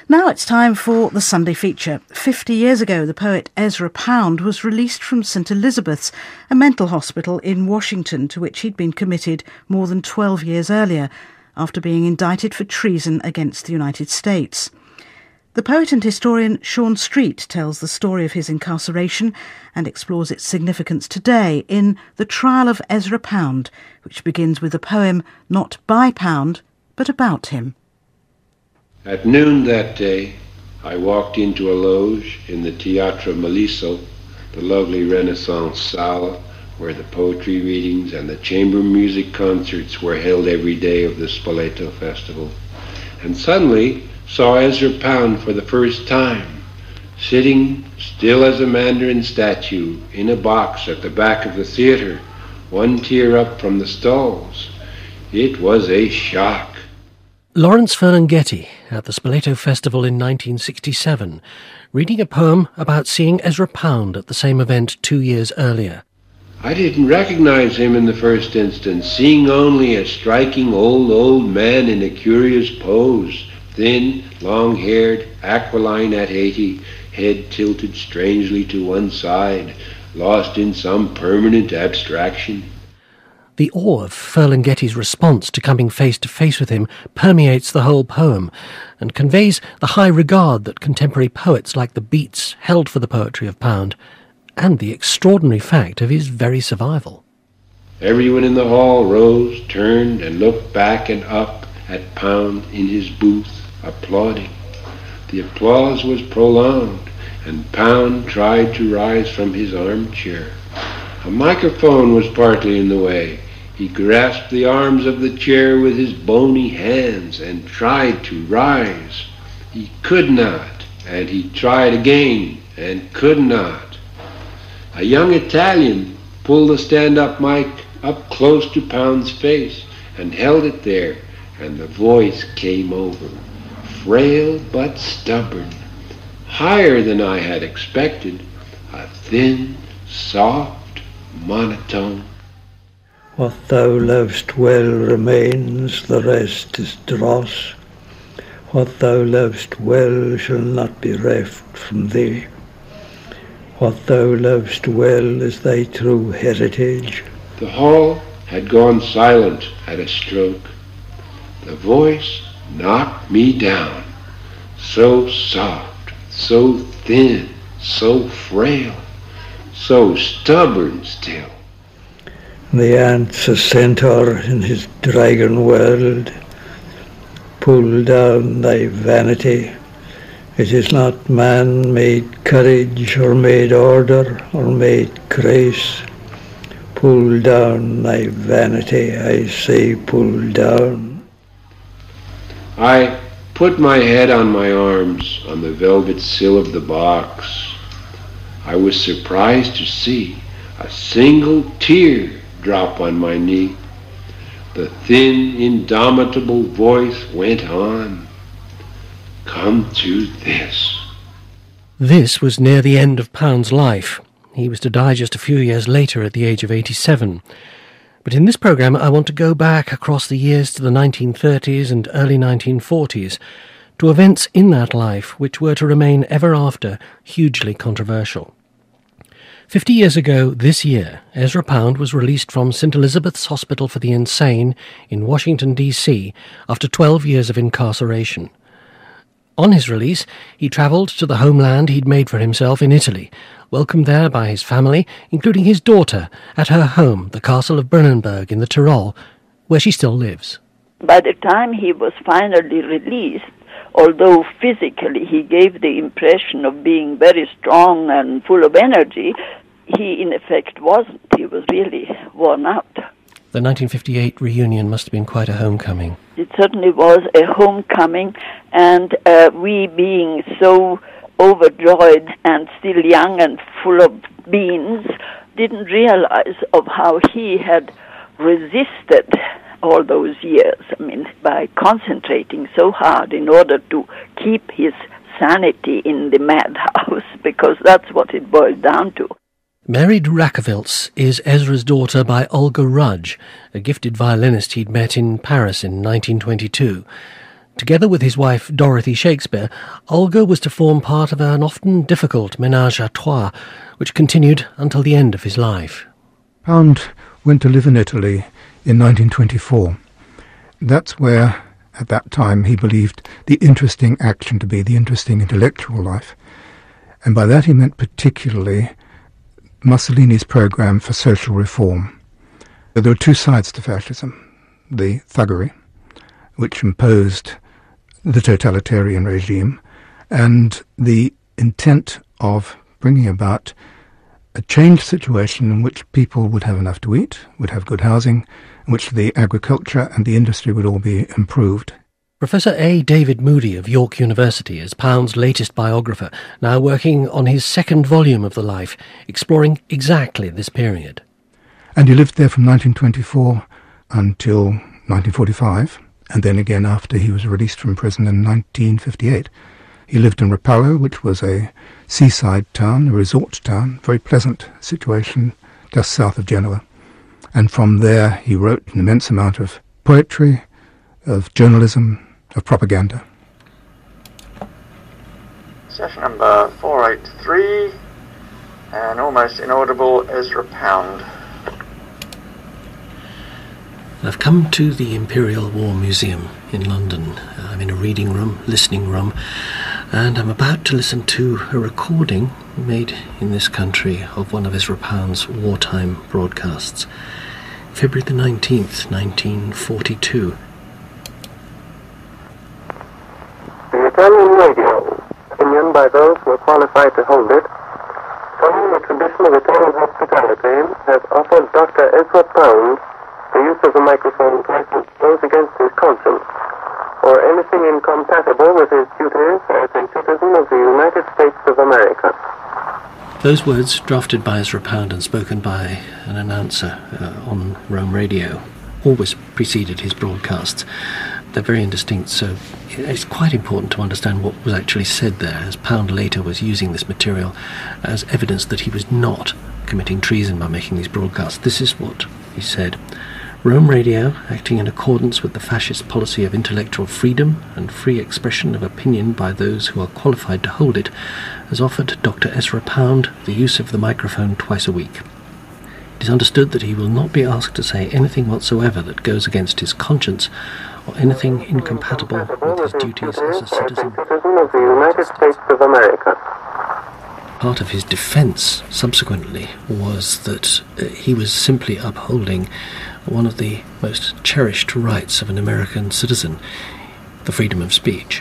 Now it's time for the Sunday feature. 50 years ago, the poet Ezra Pound was released from St Elizabeth's, a mental hospital in Washington to which he'd been committed more than 12 years earlier, after being indicted for treason against the United States. The poet and historian Sean Street tells the story of his incarceration and explores its significance today in The Trial of Ezra Pound, which begins with a poem not by Pound, but about him. At noon that day, I walked into a loge in the Teatro Maliso, the lovely Renaissance salle where the poetry readings and the chamber music concerts were held every day of the Spoleto Festival, and suddenly saw Ezra Pound for the first time, sitting still as a Mandarin statue in a box at the back of the theater, one tier up from the stalls. It was a shock. Lawrence Ferlinghetti at the Spoleto Festival in 1967, reading a poem about seeing Ezra Pound at the same event 2 years earlier. I didn't recognize him in the first instance, seeing only a striking old man in a curious pose, thin, long-haired, aquiline at 80, head tilted strangely to one side, lost in some permanent abstraction. The awe of Ferlinghetti's response to coming face to face with him permeates the whole poem and conveys the high regard that contemporary poets like the Beats held for the poetry of Pound, and the extraordinary fact of his very survival. Everyone in the hall rose, turned, and looked back and up at Pound in his booth, applauding. The applause was prolonged, and Pound tried to rise from his armchair. A microphone was partly in the way. He grasped the arms of the chair with his bony hands and tried to rise. He could not, and he tried again and could not. A young Italian pulled the stand-up mic up close to Pound's face and held it there, and the voice came over, frail but stubborn, higher than I had expected, a thin, soft monotone. What thou lovest well remains, the rest is dross. What thou lovest well shall not be reft from thee. What thou lovest well is thy true heritage. The hall had gone silent at a stroke. The voice knocked me down, so soft, so thin, so frail, so stubborn still. The ant's a centaur in his dragon world. Pull down thy vanity. It is not man made courage or made order or made grace. Pull down thy vanity, I say pull down. I put my head on my arms on the velvet sill of the box. I was surprised to see a single tear drop on my knee. The thin, indomitable voice went on. Come to this. This was near the end of Pound's life. He was to die just a few years later at the age of 87. But in this programme I want to go back across the years to the 1930s and early 1940s, to events in that life which were to remain ever after hugely controversial. 50 years ago this year, Ezra Pound was released from St Elizabeth's Hospital for the Insane in Washington, D.C. after 12 years of incarceration. On his release, he travelled to the homeland he'd made for himself in Italy, welcomed there by his family, including his daughter, at her home, the Castle of Brennenburg in the Tyrol, where she still lives. By the time he was finally released, although physically he gave the impression of being very strong and full of energy, he in effect wasn't. He was really worn out. The 1958 reunion must have been quite a homecoming. It certainly was a homecoming, and we being so overjoyed and still young and full of beans, didn't realize of how he had resisted all those years. I mean, by concentrating so hard in order to keep his sanity in the madhouse, because that's what it boiled down to. Mary de Rackevilts is Ezra's daughter by Olga Rudge, a gifted violinist he'd met in Paris in 1922. Together with his wife Dorothy Shakespeare, Olga was to form part of an often difficult ménage à trois, which continued until the end of his life. Pound went to live in Italy in 1924. That's where, at that time, he believed the interesting action to be the interesting intellectual life. And by that he meant particularly Mussolini's programme for social reform. There were two sides to fascism: the thuggery, which imposed the totalitarian regime, and the intent of bringing about a changed situation in which people would have enough to eat, would have good housing, in which the agriculture and the industry would all be improved. Professor A. David Moody of York University is Pound's latest biographer, now working on his second volume of the life, exploring exactly this period. And he lived there from 1924 until 1945, and then again after he was released from prison in 1958. He lived in Rapallo, which was a seaside town, a resort town, very pleasant situation just south of Genoa. And from there he wrote an immense amount of poetry, of journalism, of propaganda. Session number 483, an almost inaudible Ezra Pound. I've come to the Imperial War Museum in London. I'm in a reading room, listening room, and I'm about to listen to a recording made in this country of one of Ezra Pound's wartime broadcasts. February the 19th, 1942. The Italian radio, opinion by those who are qualified to hold it, following the tradition of Italian hospitality, has offered Dr. Ezra Pound the use of the microphone present goes against his conscience, or anything incompatible with his duties as a citizen of the United States of America. Those words, drafted by Ezra Pound and spoken by an announcer on Rome Radio, always preceded his broadcasts. They're very indistinct, so it's quite important to understand what was actually said there, as Pound later was using this material as evidence that he was not committing treason by making these broadcasts. This is what he said. Rome Radio, acting in accordance with the fascist policy of intellectual freedom and free expression of opinion by those who are qualified to hold it, has offered Dr. Ezra Pound the use of the microphone twice a week. It is understood that he will not be asked to say anything whatsoever that goes against his conscience or anything incompatible with his duties as a citizen of the United States of America. Part of his defence, subsequently, was that he was simply upholding one of the most cherished rights of an American citizen, the freedom of speech.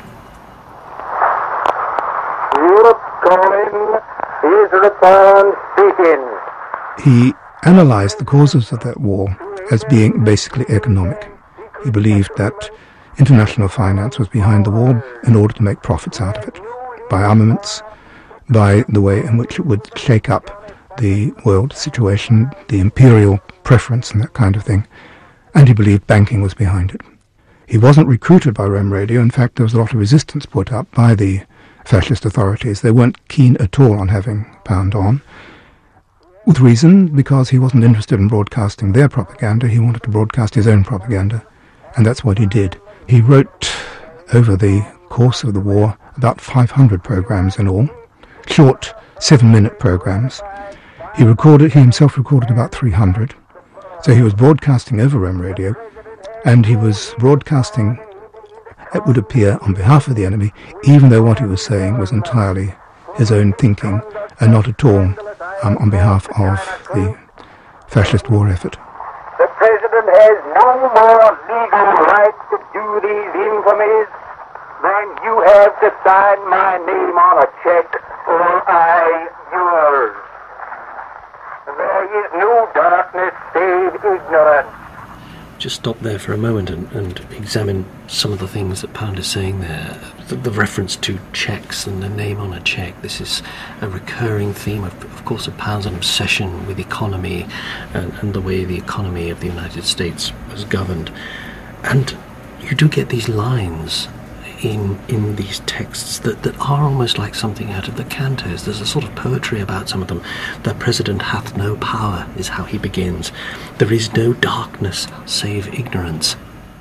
Europe calling, Ezra Pound speaking. He analysed the causes of that war as being basically economic. He believed that international finance was behind the war in order to make profits out of it, by armaments, by the way in which it would shake up the world situation, the imperial preference and that kind of thing, and he believed banking was behind it. He wasn't recruited by Rome Radio. In fact, there was a lot of resistance put up by the fascist authorities. They weren't keen at all on having Pound on, with reason, because he wasn't interested in broadcasting their propaganda. He wanted to broadcast his own propaganda, and that's what he did. He wrote, over the course of the war, about 500 programs in all, short 7-minute programs. He himself recorded about 300. So he was broadcasting over Rome Radio, and he was broadcasting, it would appear, on behalf of the enemy, even though what he was saying was entirely his own thinking and not at all on behalf of the fascist war effort. The President has no more legal right to do these infamies than you have to sign my name on a check or I yours. There is no darkness save ignorance. Just stop there for a moment and examine some of the things that Pound is saying there. The reference to checks and the name on a check. This is a recurring theme, of course, of Pound's obsession with economy and the way the economy of the United States was governed. And you do get these lines in these texts that are almost like something out of the cantos. There's a sort of poetry about some of them. The president hath no power is how he begins. There is no darkness save ignorance. The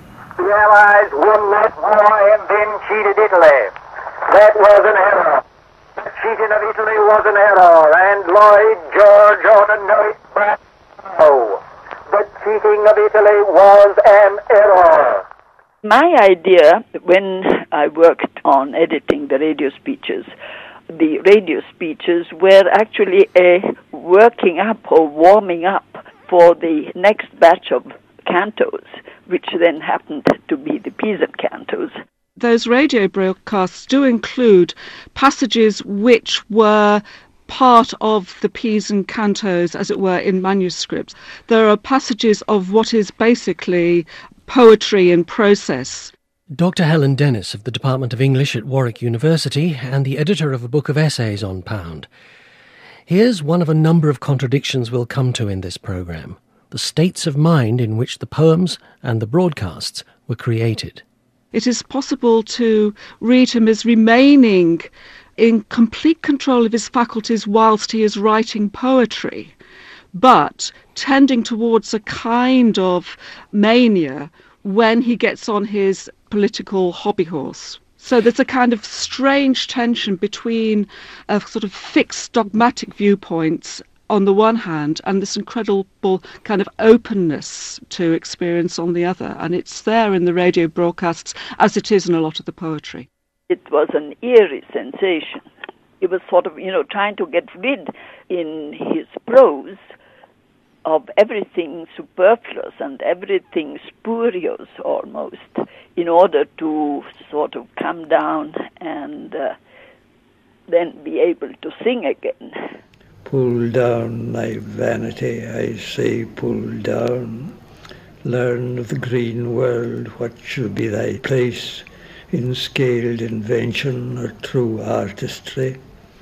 The Allies won that war and then cheated Italy. That was an error. The cheating of Italy was an error, and Lloyd George ought to know it by now. The cheating of Italy was an error. My idea, when I worked on editing the radio speeches were actually a working up or warming up for the next batch of cantos, which then happened to be the peasant cantos. Those radio broadcasts do include passages which were part of the peasant cantos, as it were, in manuscripts. There are passages of what is basically poetry in process. Dr. Helen Dennis of the Department of English at Warwick University and the editor of a book of essays on Pound. Here's one of a number of contradictions we'll come to in this programme: the states of mind in which the poems and the broadcasts were created. It is possible to read him as remaining in complete control of his faculties whilst he is writing poetry, but tending towards a kind of mania when he gets on his political hobby horse. So there's a kind of strange tension between a sort of fixed dogmatic viewpoints on the one hand and this incredible kind of openness to experience on the other. And it's there in the radio broadcasts as it is in a lot of the poetry. It was an eerie sensation. It was sort of, trying to get rid in his prose of everything superfluous and everything spurious almost, in order to sort of come down and then be able to sing again. Pull down thy vanity, I say, pull down. Learn of the green world what should be thy place in scaled invention or true artistry.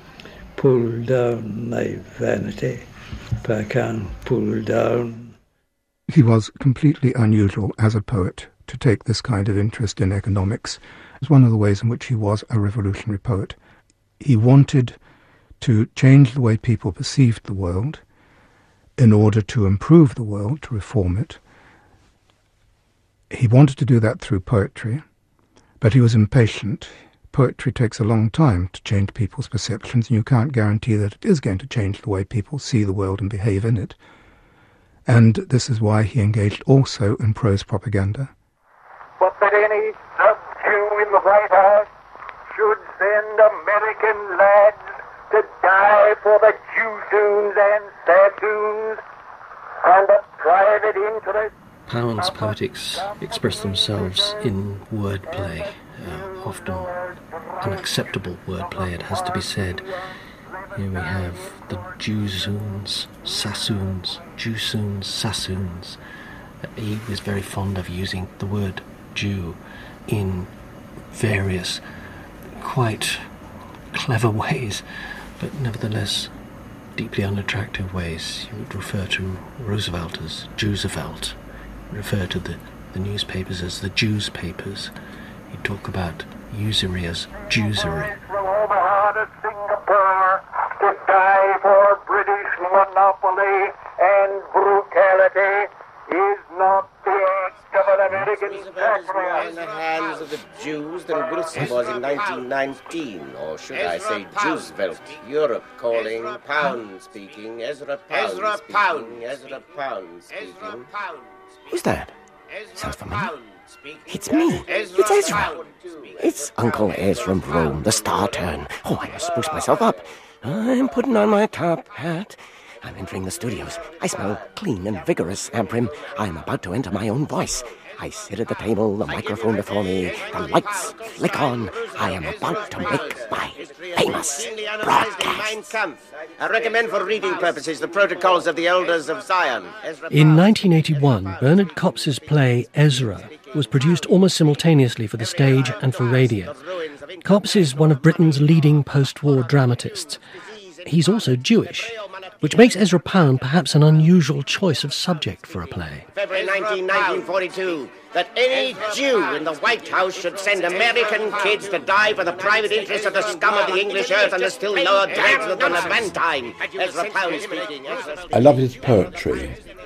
Pull down thy vanity, if I can pull down. He was completely unusual as a poet to take this kind of interest in economics. It was one of the ways in which he was a revolutionary poet. He wanted to change the way people perceived the world in order to improve the world, to reform it. He wanted to do that through poetry, but he was impatient. Poetry takes a long time to change people's perceptions, and you can't guarantee that it is going to change the way people see the world and behave in it. And this is why he engaged also in prose propaganda. But that any sub-Jew in the White House should send American lads to die for the Jewsoons and Sassoons and the private interest. Pound's poetics express themselves in wordplay, often unacceptable wordplay, it has to be said. Here we have the Jewsoons, Sassoons, Jewsoons, Sassoons. He was very fond of using the word Jew in various quite clever ways, but nevertheless deeply unattractive ways. He would refer to Roosevelt as Jewsevelt, refer to the newspapers as the Jews papers. He'd talk about usury as Jewsery. From Omaha to Singapore to die for British monopoly and brutality is not the act of an American sacrifice. In the hands of the Jews than Wilson was in 1919, or should I say Jewsvelt, Europe calling, Pound speaking, Ezra Pound speaking. Who's that? Sounds familiar. It's me. It's Ezra. It's Uncle Ezra from Rome, the star turn. Oh, I must spruce myself up. I'm putting on my top hat. I'm entering the studios. I smell clean and vigorous, Abram. I'm about to enter my own voice. I sit at the table, the microphone before me, the lights flick on. I am about to make my famous broadcast. I recommend for reading purposes the protocols of the elders of Zion. In 1981, Bernard Kopps's play Ezra was produced almost simultaneously for the stage and for radio. Kopps is one of Britain's leading post-war dramatists. He's also Jewish, which makes Ezra Pound perhaps an unusual choice of subject for a play. February 1942, that any Jew in the White House should send American kids to die for the private interests of the scum of the English earth and the still lower dregs of the Levantine. Ezra Pound speaking. I love his poetry.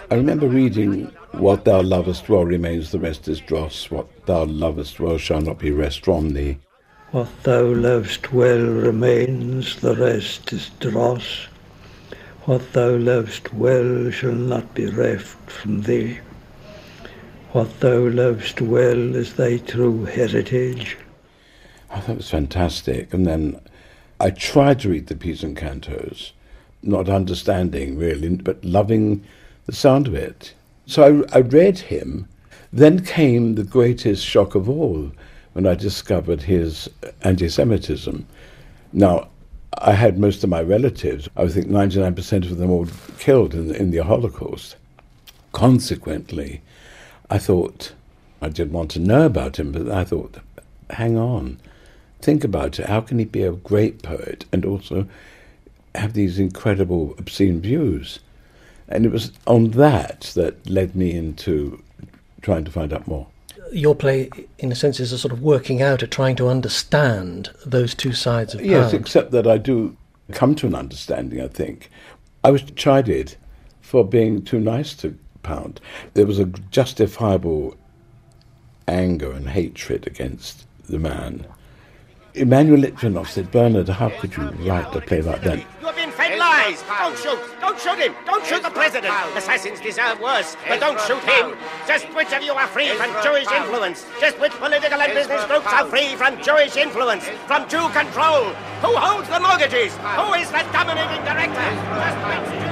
I remember reading, "What thou lovest well remains, the rest is dross. What thou lovest well shall not be rest from thee." What thou lovest well remains, the rest is dross. What thou lovest well shall not be reft from thee. What thou lovest well is thy true heritage. I thought it was fantastic. And then I tried to read the peasant cantos, not understanding really, but loving the sound of it. So I read him. Then came the greatest shock of all, when I discovered his anti-Semitism. Now, I had most of my relatives, I think 99% of them all killed in the Holocaust. Consequently, I thought, I didn't want to know about him, but I thought, hang on, think about it. How can he be a great poet and also have these incredible obscene views? And it was on that led me into trying to find out more. Your play, in a sense, is a sort of working out at trying to understand those two sides of Pound. Yes, except that I do come to an understanding, I think. I was chided for being too nice to Pound. There was a justifiable anger and hatred against the man. Emanuel Litvinov said, "Bernard, how could you write a play like that?" You have been fed lies! Don't shoot! Don't shoot him! Don't shoot the president! Assassins deserve worse, but don't shoot him! Just which of you are free from Jewish influence? Just which political and business groups are free from Jewish influence? From Jew control? Who holds the mortgages? Who is the dominating director? Just which Jew...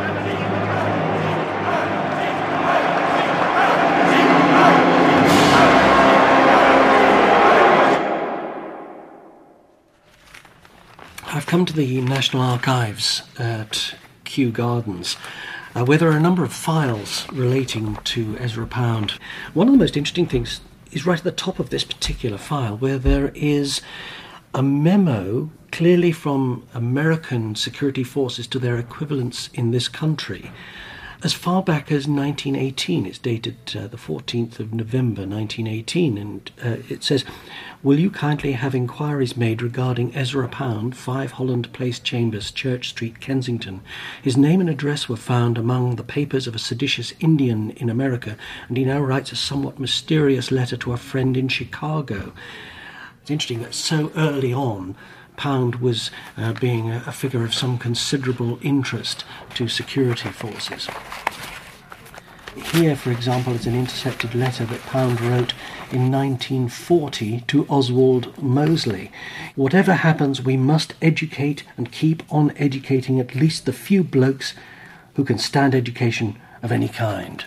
I've come to the National Archives at Kew Gardens, where there are a number of files relating to Ezra Pound. One of the most interesting things is right at the top of this particular file, where there is a memo clearly from American security forces to their equivalents in this country, as far back as 1918. It's dated the 14th of November 1918, and it says, "Will you kindly have inquiries made regarding Ezra Pound, 5 Holland Place Chambers, Church Street, Kensington. His name and address were found among the papers of a seditious Indian in America, and he now writes a somewhat mysterious letter to a friend in Chicago." It's interesting that so early on, Pound was being a figure of some considerable interest to security forces. Here, for example, is an intercepted letter that Pound wrote in 1940 to Oswald Mosley. "Whatever happens, we must educate and keep on educating at least the few blokes who can stand education of any kind."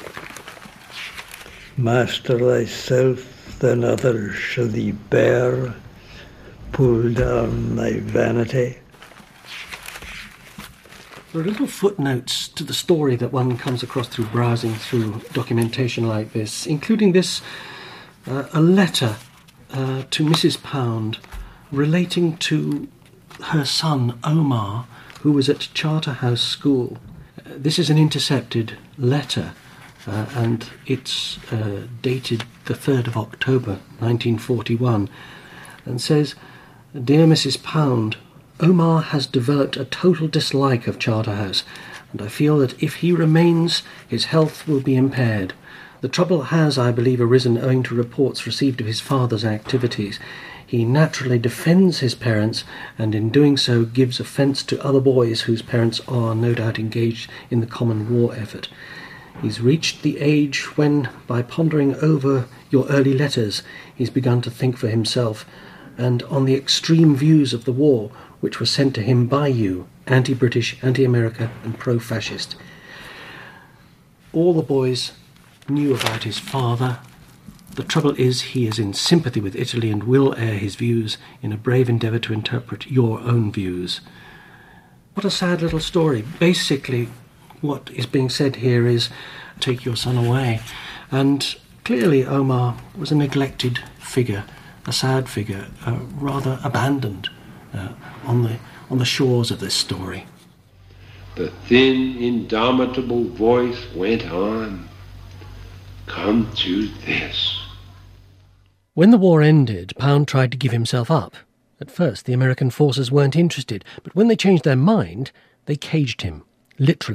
Master thyself, then others shall thee bear. Pull down thy vanity. There are little footnotes to the story that one comes across through browsing through documentation like this, including this, a letter to Mrs. Pound relating to her son Omar, who was at Charterhouse School. This is an intercepted letter, and it's dated the 3rd of October 1941, and says, "Dear Mrs. Pound, Omar has developed a total dislike of Charterhouse, and I feel that if he remains, his health will be impaired. The trouble has, I believe, arisen owing to reports received of his father's activities. He naturally defends his parents, and in doing so gives offence to other boys whose parents are no doubt engaged in the common war effort. He's reached the age when, by pondering over your early letters, he's begun to think for himself, and on the extreme views of the war which were sent to him by you, anti-British, anti-America and pro-fascist." All the boys knew about his father. The trouble is he is in sympathy with Italy and will air his views in a brave endeavour to interpret your own views. What a sad little story. Basically, what is being said here is, take your son away. And clearly Omar was a neglected figure, a sad figure, rather abandoned on the shores of this story. The thin, indomitable voice went on, "Come to this." When the war ended, Pound tried to give himself up. At first, the American forces weren't interested, but when they changed their mind, they caged him, literally,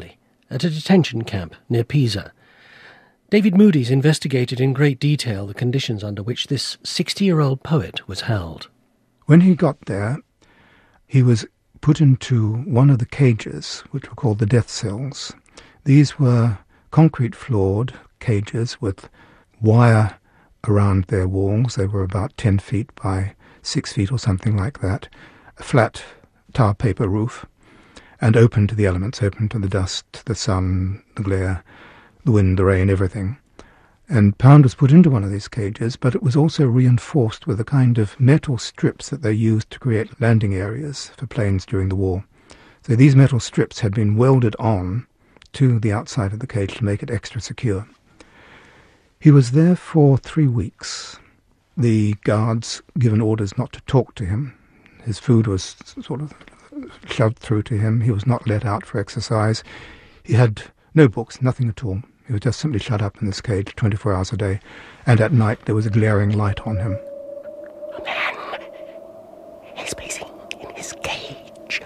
at a detention camp near Pisa. David Moody's investigated in great detail the conditions under which this 60-year-old poet was held. When he got there, he was put into one of the cages, which were called the death cells. These were concrete-floored cages with wire around their walls. They were about 10 feet by 6 feet or something like that, a flat tar paper roof, and open to the elements, open to the dust, the sun, the glare, the wind, the rain, everything. And Pound was put into one of these cages, but it was also reinforced with a kind of metal strips that they used to create landing areas for planes during the war. So these metal strips had been welded on to the outside of the cage to make it extra secure. He was there for 3 weeks. The guards given orders not to talk to him. His food was sort of shoved through to him. He was not let out for exercise. He had no books, nothing at all. He was just simply shut up in this cage 24 hours a day, and at night there was a glaring light on him. A man is pacing in his cage.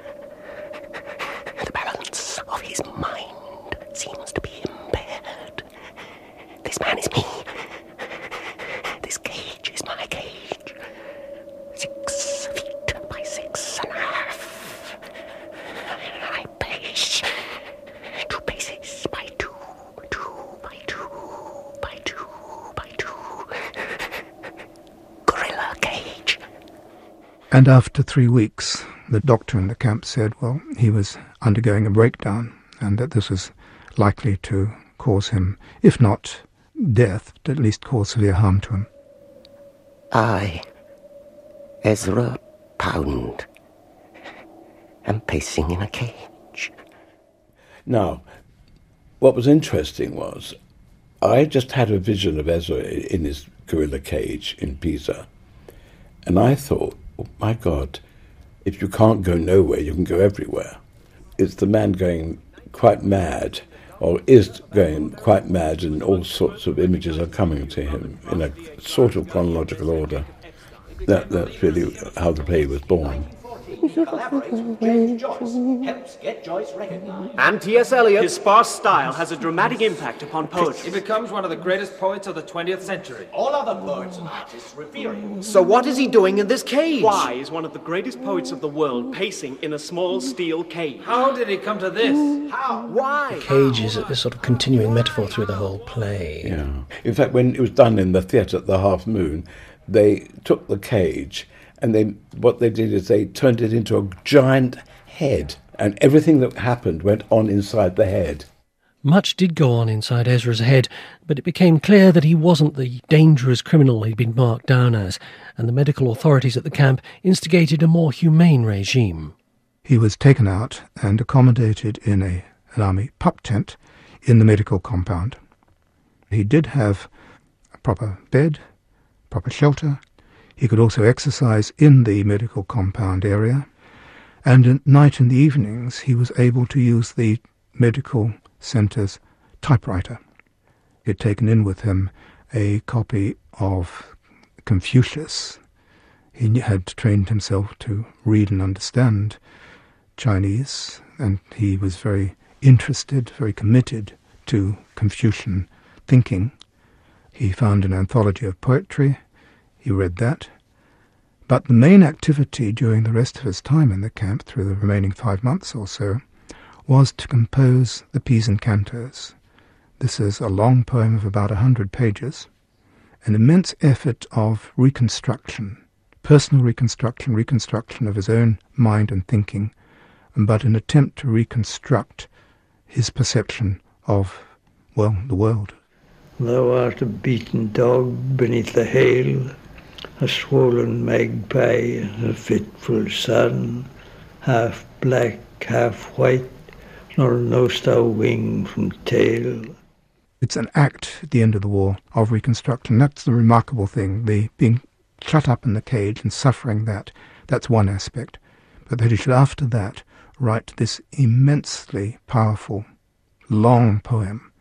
The balance of his mind seems to be impaired. This man is me. This cage is my cage. 6 feet by 6.5. I pace 2 paces by 2, 2 by 2 by 2 by 2. Gorilla cage. And after 3 weeks, the doctor in the camp said, well, he was undergoing a breakdown and that this was likely to cause him, if not death, but at least cause severe harm to him. I, Ezra Pound, am pacing in a cage. Now, what was interesting was I just had a vision of Ezra in his gorilla cage in Pisa, and I thought, oh, my God, if you can't go nowhere, you can go everywhere. It's the man going quite mad, or is going quite mad, and all sorts of images are coming to him in a sort of chronological order. That's really how the play was born. And T.S. Eliot. His sparse style has a dramatic impact upon poetry. He becomes one of the greatest poets of the 20th century. All other poets and artists revere him. So what is he doing in this cage? Why is one of the greatest poets of the world pacing in a small steel cage? How did he come to this? How? Why? The cage is a sort of continuing metaphor through the whole play. Yeah. In fact, when it was done in the theatre at the Half Moon, they took the cage and what they did is they turned it into a giant head, and everything that happened went on inside the head. Much did go on inside Ezra's head, but it became clear that he wasn't the dangerous criminal he'd been marked down as, and the medical authorities at the camp instigated a more humane regime. He was taken out and accommodated in an army pup tent in the medical compound. He did have a proper bed, proper shelter. He could also exercise in the medical compound area, and at night and the evenings he was able to use the medical centre's typewriter. He had taken in with him a copy of Confucius. He had trained himself to read and understand Chinese, and he was very interested, very committed to Confucian thinking. He found an anthology of poetry. He read that. But the main activity during the rest of his time in the camp, through the remaining 5 months or so, was to compose the Pisan Cantos. This is a long poem of about 100 pages, an immense effort of reconstruction, personal reconstruction of his own mind and thinking, but an attempt to reconstruct his perception of, well, the world. Thou art a beaten dog beneath the hail, a swollen magpie, a fitful sun, half black, half white, nor know'st thou wing from tail. It's an act at the end of the war of reconstruction. That's the remarkable thing, the being shut up in the cage and suffering that's one aspect. But that he should after that write this immensely powerful, long poem,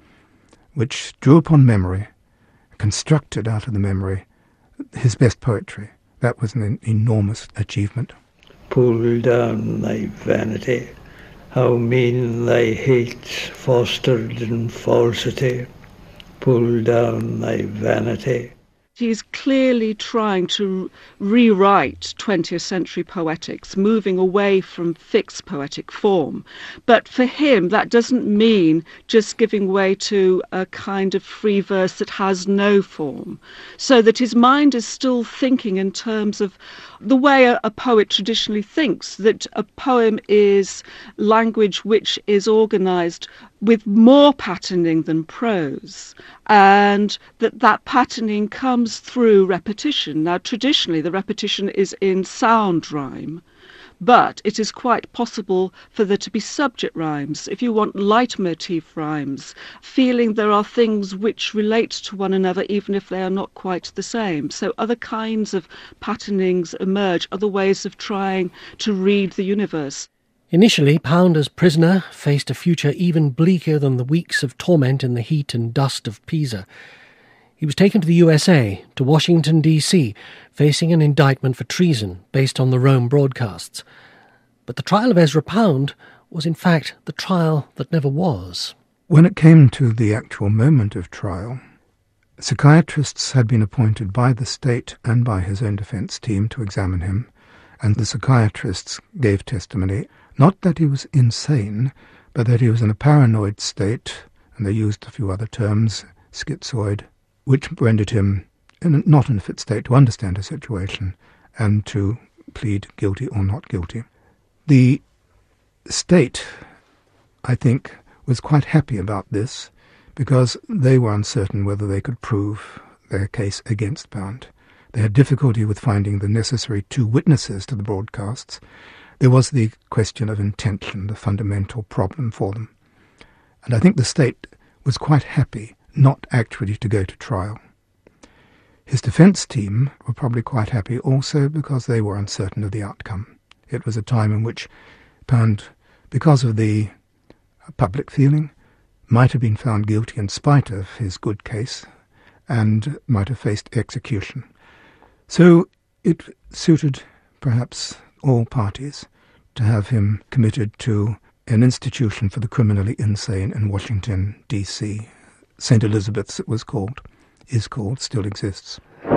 which drew upon memory, constructed out of the memory, his best poetry. That was an enormous achievement. Pull down thy vanity how mean thy hate's fostered in falsity, pull down thy vanity. He's clearly trying to rewrite 20th century poetics, moving away from fixed poetic form. But for him, that doesn't mean just giving way to a kind of free verse that has no form. So that his mind is still thinking in terms of the way a poet traditionally thinks, that a poem is language which is organised with more patterning than prose, and that patterning comes through repetition. Now, traditionally, the repetition is in sound rhyme, but it is quite possible for there to be subject rhymes. If you want leitmotif rhymes, feeling there are things which relate to one another even if they are not quite the same. So other kinds of patternings emerge, other ways of trying to read the universe. Initially, Pound as prisoner faced a future even bleaker than the weeks of torment in the heat and dust of Pisa. He was taken to the USA, to Washington, D.C., facing an indictment for treason based on the Rome broadcasts. But the trial of Ezra Pound was in fact the trial that never was. When it came to the actual moment of trial, psychiatrists had been appointed by the state and by his own defence team to examine him, and the psychiatrists gave testimony, not that he was insane, but that he was in a paranoid state, and they used a few other terms, schizoid, which rendered him not in a fit state to understand the situation and to plead guilty or not guilty. The state, I think, was quite happy about this because they were uncertain whether they could prove their case against Pound. They had difficulty with finding the necessary 2 witnesses to the broadcasts. There was the question of intention, the fundamental problem for them. And I think the state was quite happy not actually to go to trial. His defence team were probably quite happy also because they were uncertain of the outcome. It was a time in which Pound, because of the public feeling, might have been found guilty in spite of his good case and might have faced execution. So it suited perhaps all parties to have him committed to an institution for the criminally insane in Washington, D.C. St. Elizabeth's it was called, is called, still exists.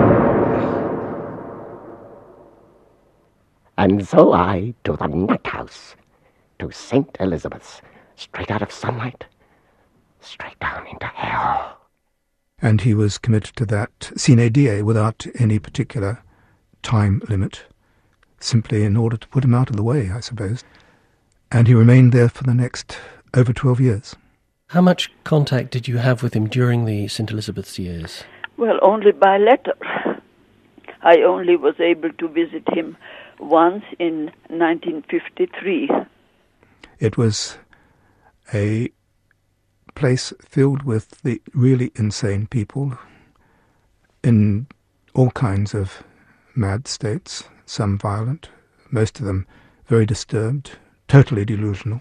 And so I to the nut house, to St. Elizabeth's, straight out of sunlight, straight down into hell. And he was committed to that sine die without any particular time limit, simply in order to put him out of the way, I suppose. And he remained there for the next over 12 years. How much contact did you have with him during the St. Elizabeth's years? Well, only by letter. I only was able to visit him once in 1953. It was a place filled with the really insane people in all kinds of mad states, some violent, most of them very disturbed, totally delusional.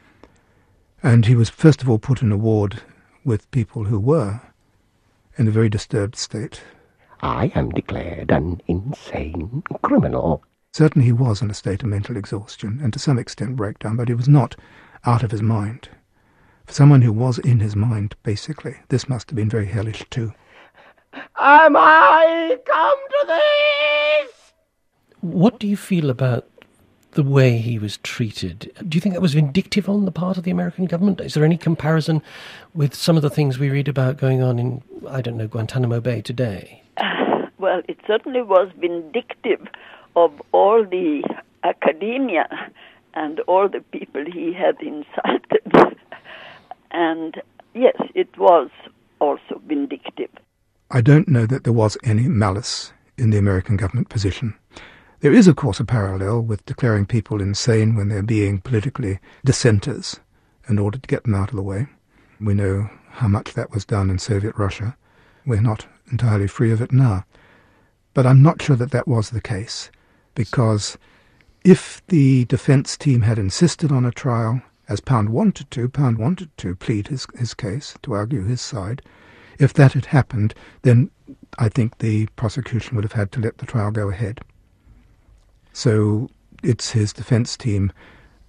And he was first of all put in a ward with people who were in a very disturbed state. I am declared an insane criminal. Certainly he was in a state of mental exhaustion and to some extent breakdown, but he was not out of his mind. For someone who was in his mind, basically, this must have been very hellish too. Am I come to this? What do you feel about the way he was treated? Do you think that was vindictive on the part of the American government? Is there any comparison with some of the things we read about going on in, I don't know, Guantanamo Bay today? Well, it certainly was vindictive of all the academia and all the people he had insulted. And yes, it was also vindictive. I don't know that there was any malice in the American government position. There is, of course, a parallel with declaring people insane when they're being politically dissenters in order to get them out of the way. We know how much that was done in Soviet Russia. We're not entirely free of it now. But I'm not sure that that was the case, because if the defence team had insisted on a trial, as Pound wanted to plead his case, to argue his side, if that had happened, then I think the prosecution would have had to let the trial go ahead. So it's his defence team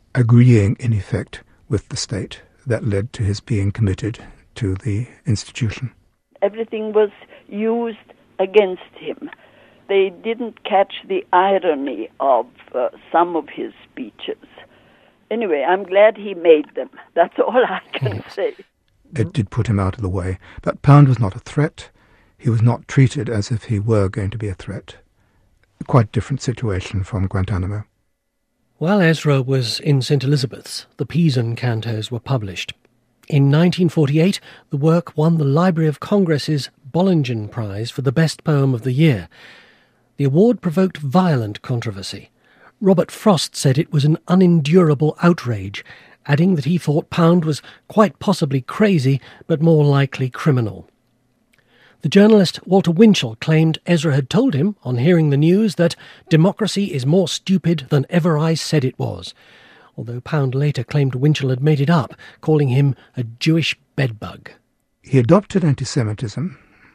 agreeing in effect with the state that led to his being committed to the institution. Everything was used against him. They didn't catch the irony of some of his speeches. Anyway, I'm glad he made them. That's all I can say. It did put him out of the way. But Pound was not a threat. He was not treated as if he were going to be a threat. Quite different situation from Guantanamo. While Ezra was in St. Elizabeth's, the Pisan cantos were published. In 1948, the work won the Library of Congress's Bollingen Prize for the Best Poem of the Year. The award provoked violent controversy. Robert Frost said it was an unendurable outrage, adding that he thought Pound was quite possibly crazy, but more likely criminal. The journalist Walter Winchell claimed Ezra had told him, on hearing the news, that democracy is more stupid than ever I said it was, although Pound later claimed Winchell had made it up, calling him a Jewish bedbug. He adopted anti-Semitism.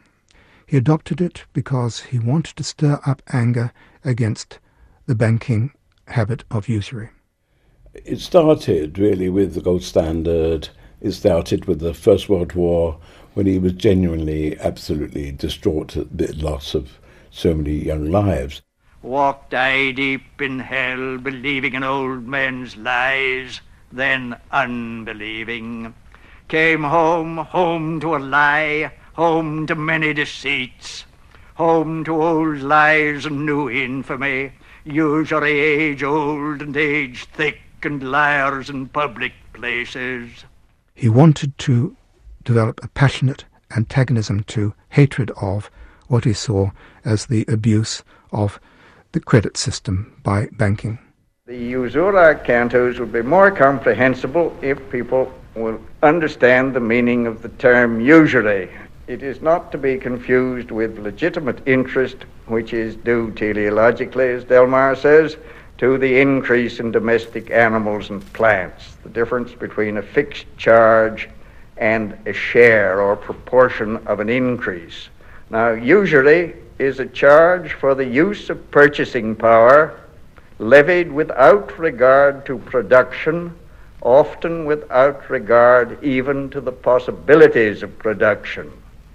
He adopted it because he wanted to stir up anger against the banking habit of usury. It started really with the gold standard. It started with the First World War, when he was genuinely, absolutely distraught at the loss of so many young lives. Walked I deep in hell, believing in old men's lies, then unbelieving. Came home to a lie, home to many deceits, home to old lies and new infamy, usury age-old and age-thick, and liars in public places. He wanted to develop a passionate antagonism to hatred of what he saw as the abuse of the credit system by banking. The usura cantos would be more comprehensible if people will understand the meaning of the term usury. It is not to be confused with legitimate interest, which is due teleologically, as Delmar says, to the increase in domestic animals and plants. The difference between a fixed charge and a share or proportion of an increase. Now, usury is a charge for the use of purchasing power levied without regard to production, often without regard even to the possibilities of production.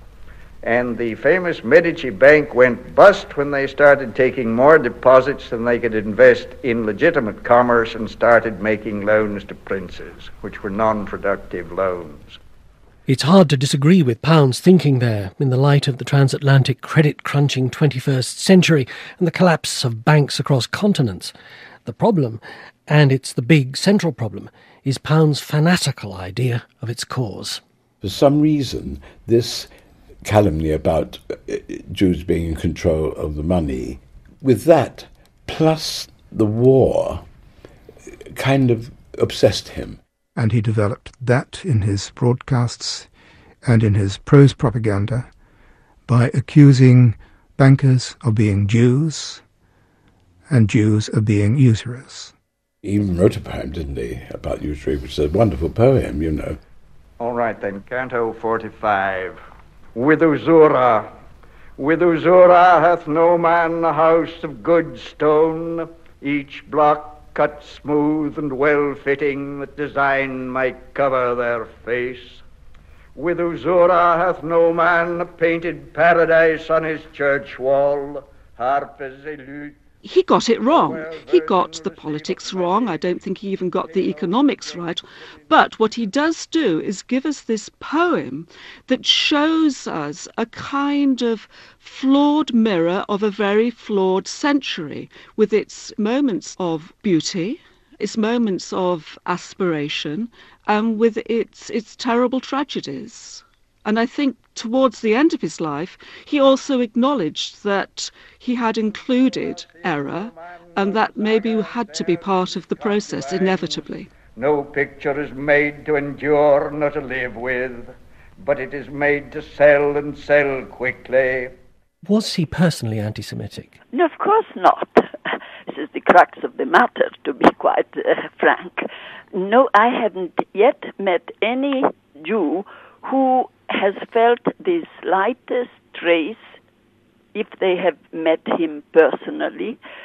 And the famous Medici Bank went bust when they started taking more deposits than they could invest in legitimate commerce and started making loans to princes, which were non-productive loans. It's hard to disagree with Pound's thinking there, in the light of the transatlantic credit-crunching 21st century and the collapse of banks across continents. The problem, and it's the big central problem, is Pound's fanatical idea of its cause. For some reason, this calumny about Jews being in control of the money, with that, plus the war, kind of obsessed him. And he developed that in his broadcasts and in his prose propaganda by accusing bankers of being Jews and Jews of being usurers. He even wrote a poem, didn't he, about usury, which is a wonderful poem, you know. All right then, Canto 45. With usura hath no man a house of good stone, each block cut smooth and well-fitting, that design might cover their face. With usura hath no man a painted paradise on his church wall, harpes et lutes. He got it wrong. He got the politics wrong. I don't think he even got the economics right. But what he does do is give us this poem that shows us a kind of flawed mirror of a very flawed century, with its moments of beauty, its moments of aspiration, and with its terrible tragedies. And I think towards the end of his life, he also acknowledged that he had included error and that maybe had to be part of the process, inevitably. No picture is made to endure nor to live with, but it is made to sell and sell quickly. Was he personally anti-Semitic? No, of course not. This is the crux of the matter, to be quite frank. No, I haven't yet met any Jew who has felt the slightest trace, if they have met him personally,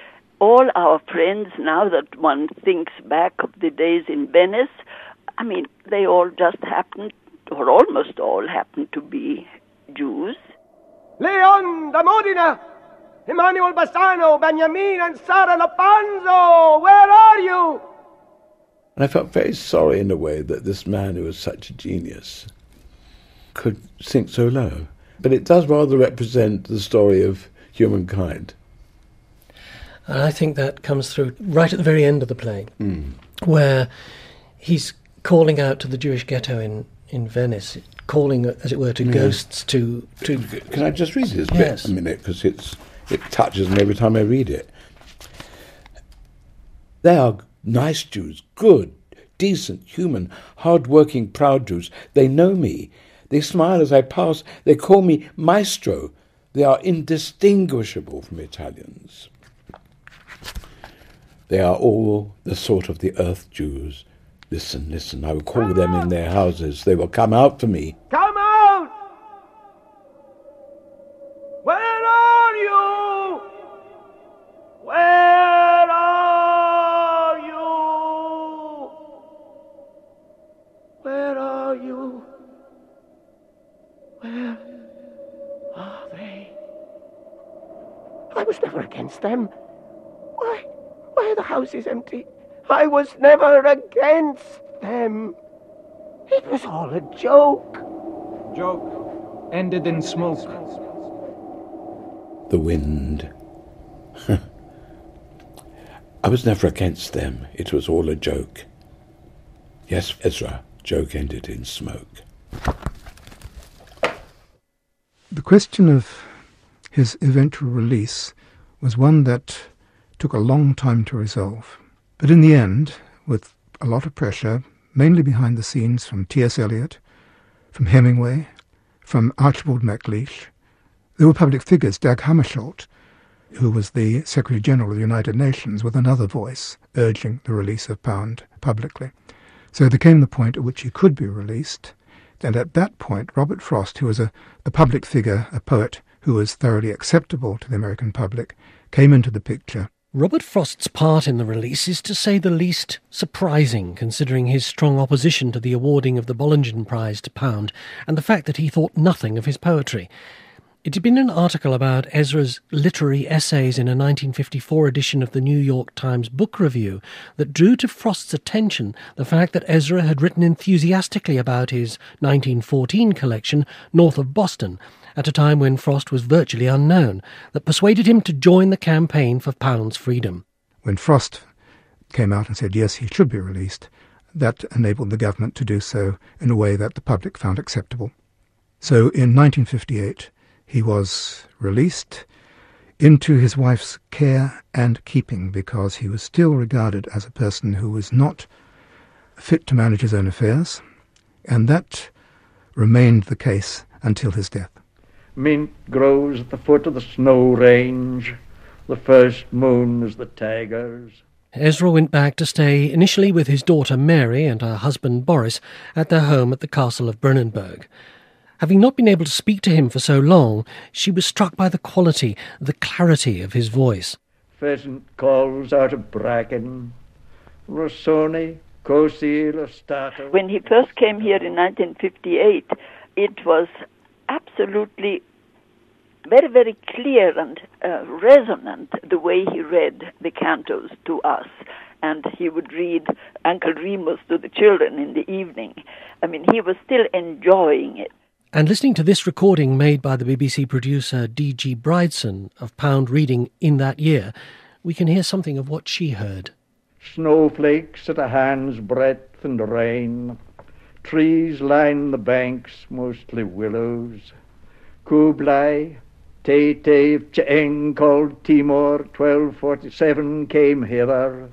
all our friends, now that one thinks back of the days in Venice, I mean, they all just happened, or almost all happened to be Jews. Leon da Modena, Emmanuel Bassano, Benjamin and Sara Lopanzo, where are you? And I felt very sorry in a way that this man who was such a genius could sink so low. But it does rather represent the story of humankind. And I think that comes through right at the very end of the play, where he's calling out to the Jewish ghetto in Venice, calling, as it were, to ghosts to... Can I just read this yes. bit a minute, because it touches me every time I read it. They are nice Jews, good, decent, human, hard-working, proud Jews. They know me. They smile as I pass. They call me Maestro. They are indistinguishable from Italians. They are all the sort of the earth Jews. Listen, listen, I will call them in their houses. They will come out for me. Come out! Where are you? Where are you? Where are you? Where are they? I was never against them. Why the house is empty? I was never against them. It was all a joke. Joke ended in smoke. The wind. I was never against them. It was all a joke. Yes, Ezra, joke ended in smoke. The question of his eventual release was one that took a long time to resolve. But in the end, with a lot of pressure, mainly behind the scenes from T.S. Eliot, from Hemingway, from Archibald MacLeish, there were public figures, Dag Hammarskjöld, who was the Secretary-General of the United Nations, with another voice urging the release of Pound publicly. So there came the point at which he could be released, and at that point Robert Frost, who was a public figure, a poet who was thoroughly acceptable to the American public, came into the picture. Robert Frost's part in the release is, to say the least, surprising, considering his strong opposition to the awarding of the Bollingen Prize to Pound and the fact that he thought nothing of his poetry. It had been an article about Ezra's literary essays in a 1954 edition of the New York Times Book Review that drew to Frost's attention the fact that Ezra had written enthusiastically about his 1914 collection, North of Boston, at a time when Frost was virtually unknown, that persuaded him to join the campaign for Pound's freedom. When Frost came out and said, yes, he should be released, that enabled the government to do so in a way that the public found acceptable. So in 1958, he was released into his wife's care and keeping because he was still regarded as a person who was not fit to manage his own affairs, and that remained the case until his death. Mint grows at the foot of the snow range. The first moon is the tiger's. Ezra went back to stay initially with his daughter Mary and her husband Boris at their home at the castle of Brennenburg. Having not been able to speak to him for so long, she was struck by the quality, the clarity of his voice. Pheasant calls out of bracken. Rossoni, cosi lo stato. When he first came here in 1958, it was absolutely very, very clear and resonant the way he read the cantos to us. And he would read Uncle Remus to the children in the evening. I mean, he was still enjoying it. And listening to this recording made by the BBC producer D.G. Brideson of Pound reading in that year, we can hear something of what she heard. Snowflakes at a hand's breadth and rain. Trees line the banks, mostly willows. Kublai, Tay-Tay of Ch'eng, called Timur, 1247, came hither.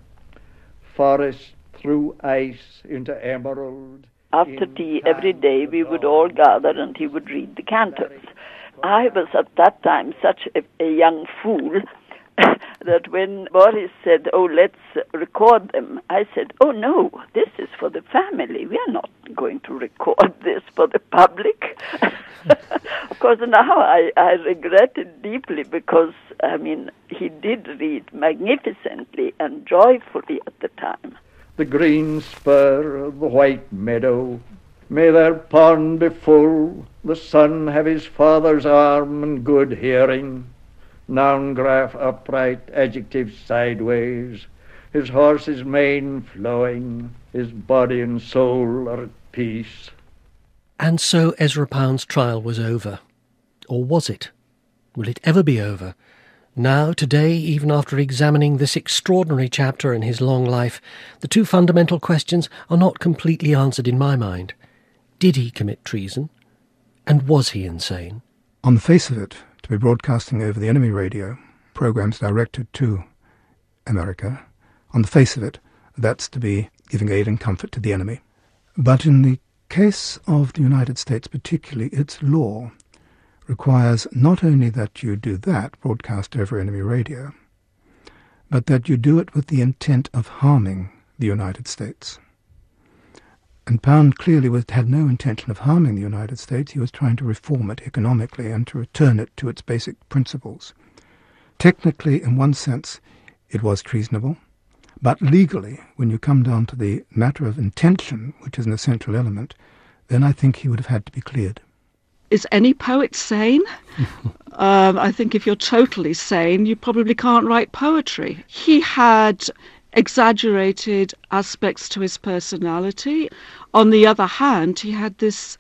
Forest through ice into emerald. After tea, every day, we would all gather and he would read the cantos. I was at that time such a young fool. that when Boris said, "Oh, let's record them," I said, "Oh no, this is for the family. We are not going to record this for the public." Of course, now I regret it deeply because, I mean, he did read magnificently and joyfully at the time. The green spur of the white meadow, may their pond be full, the son have his father's arm and good hearing. Noun graph upright, adjective sideways, his horse's mane flowing, his body and soul are at peace. And so Ezra Pound's trial was over. Or was it? Will it ever be over? Now, today, even after examining this extraordinary chapter in his long life, the two fundamental questions are not completely answered in my mind. Did he commit treason? And was he insane? On the face of it, to be broadcasting over the enemy radio, programs directed to America, on the face of it, that's to be giving aid and comfort to the enemy. But in the case of the United States particularly, its law requires not only that you do that, broadcast over enemy radio, but that you do it with the intent of harming the United States. And Pound clearly had no intention of harming the United States. He was trying to reform it economically and to return it to its basic principles. Technically, in one sense, it was treasonable, but legally, when you come down to the matter of intention, which is an essential element, then I think he would have had to be cleared. Is any poet sane? I think if you're totally sane, you probably can't write poetry. He had exaggerated aspects to his personality. On the other hand, he had this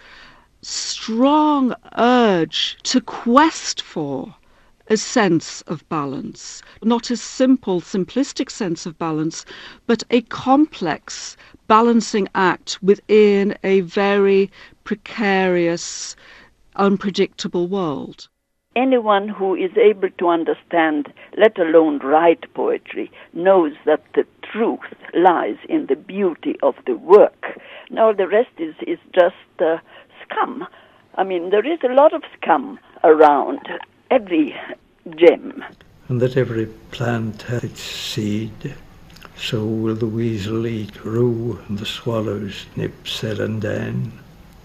strong urge to quest for a sense of balance, not a simple, simplistic sense of balance, but a complex balancing act within a very precarious, unpredictable world. Anyone who is able to understand, let alone write poetry, knows that the truth lies in the beauty of the work. Now the rest is just scum. I mean, there is a lot of scum around every gem. And that every plant hath its seed, so will the weasel eat rue and the swallows nip celandine.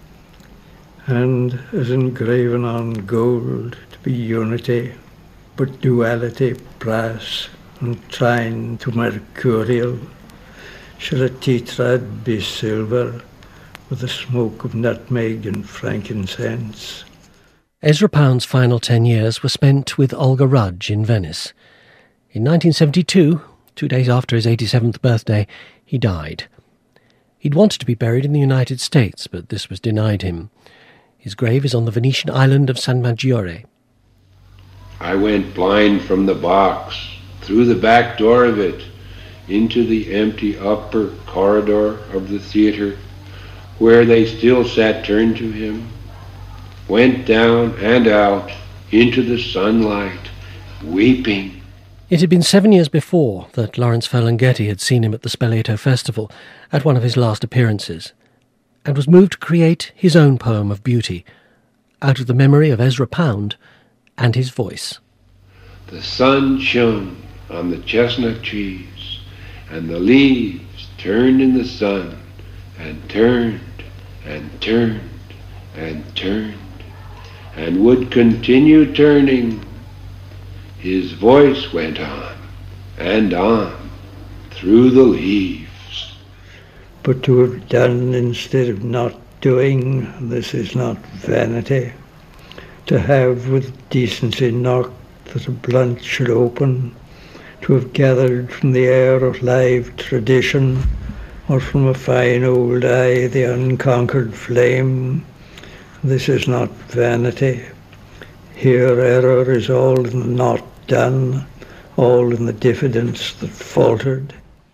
And as engraven on gold to be unity, but duality brass and trine to mercurial, shall a tetrad be silver with the smoke of nutmeg and frankincense. Ezra Pound's final 10 years were spent with Olga Rudge in Venice. In 1972, 2 days after his 87th birthday, he died. He'd wanted to be buried in the United States, but this was denied him. His grave is on the Venetian island of San Maggiore. I went blind from the box, through the back door of it, into the empty upper corridor of the theater, where they still sat turned to him, went down and out into the sunlight, weeping. It had been 7 years before that Lawrence Ferlinghetti had seen him at the Spoleto Festival at one of his last appearances, and was moved to create his own poem of beauty, out of the memory of Ezra Pound and his voice. The sun shone on the chestnut trees, and the leaves turned in the sun, and turned, and turned, and turned, and would continue turning. His voice went on, and on, through the leaves. But to have done instead of not doing, this is not vanity. To have with decency knocked that a blunt should open, to have gathered from the air of live tradition, or from a fine old eye the unconquered flame, this is not vanity. Here error is all in the not done, all in the diffidence that faltered.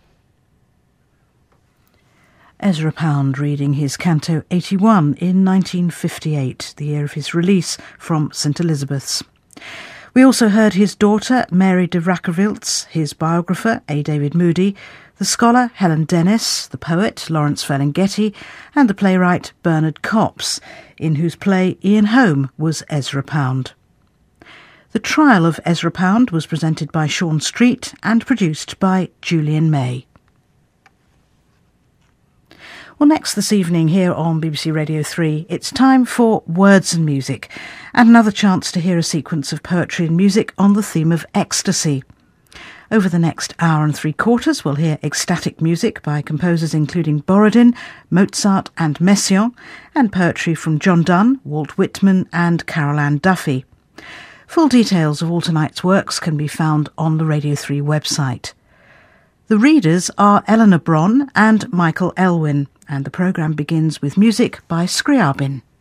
Ezra Pound reading his Canto 81 in 1958, the year of his release from St Elizabeth's. We also heard his daughter, Mary de Rackerviltz, his biographer, A. David Moody, the scholar Helen Dennis, the poet Lawrence Ferlinghetti, and the playwright Bernard Copps, in whose play Ian Home was Ezra Pound. The Trial of Ezra Pound was presented by Sean Street and produced by Julian May. Well, next this evening here on BBC Radio 3, it's time for Words and Music, and another chance to hear a sequence of poetry and music on the theme of ecstasy. Over the next hour and 3/4, we'll hear ecstatic music by composers including Borodin, Mozart and Messiaen, and poetry from John Donne, Walt Whitman and Carol Ann Duffy. Full details of all tonight's works can be found on the Radio 3 website. The readers are Eleanor Bron and Michael Elwyn, and the programme begins with music by Scriabin.